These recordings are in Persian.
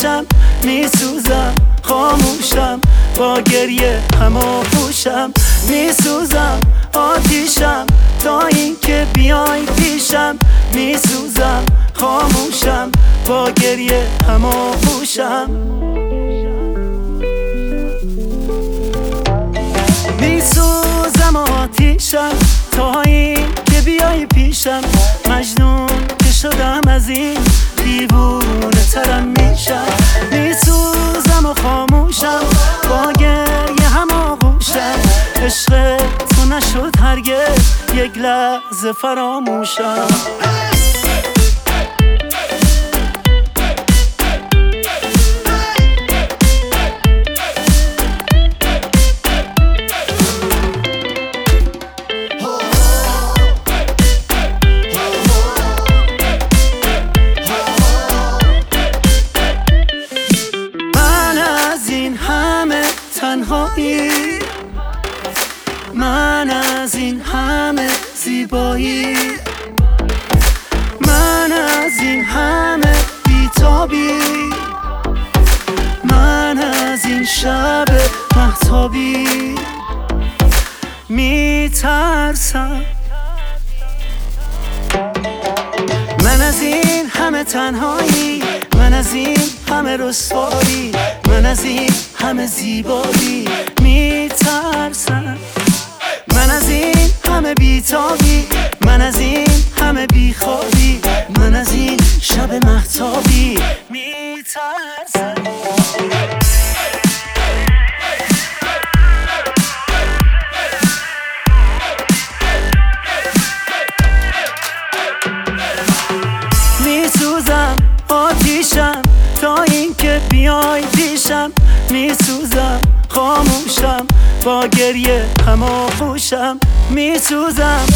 آتیشم، میسوزم خاموشم، با گریه همو پوشم. میسوزم آتیشم تا اینکه بیای پیشم، میسوزم خاموشم، با گریه همو پوشم. میسوزم آتیشم تا اینکه بیای پیشم، مجنون که شدم از این دیوونه ترم میشم. میسوزم و خاموشم، با گریه هم آغوشم، عشق تو نشد هرگز یک لحظه فراموشم. من از این همه زیبایی، من از این همه بیتابی، من از این شب مهتابی میترسم. من از این همه تنهایی، من از این همه رسوایی، من از این همه زیبایی میترسم. من از این همه بیتابی، من از این همه بیخوابی، من از این شب مهتابی میترسم. میسوزم آتیشم تا اینکه بیای پیشم، میسوزم خاموشم، با گریه هم آغوشم. میسوزم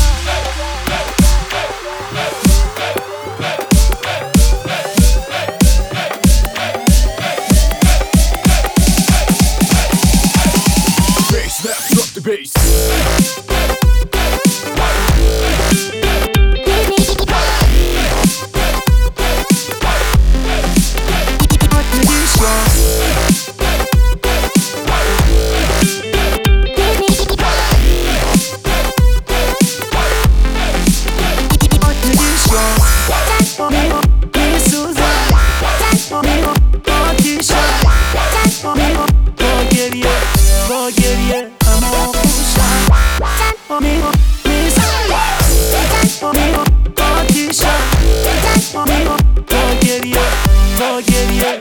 با گریه